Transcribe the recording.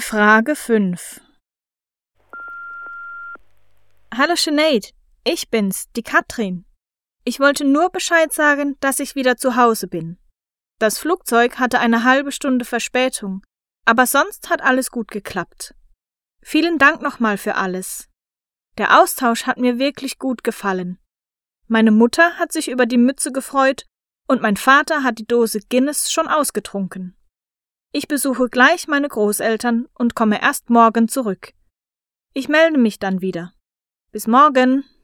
Frage 5. Hallo Sinead, ich bin's, die Katrin. Ich wollte nur Bescheid sagen, dass ich wieder zu Hause bin. Das Flugzeug hatte eine halbe Stunde Verspätung, aber sonst hat alles gut geklappt. Vielen Dank nochmal für alles. Der Austausch hat mir wirklich gut gefallen. Meine Mutter hat sich über die Mütze gefreut und mein Vater hat die Dose Guinness schon ausgetrunken. Ich besuche gleich meine Großeltern und komme erst morgen zurück. Ich melde mich dann wieder. Bis morgen!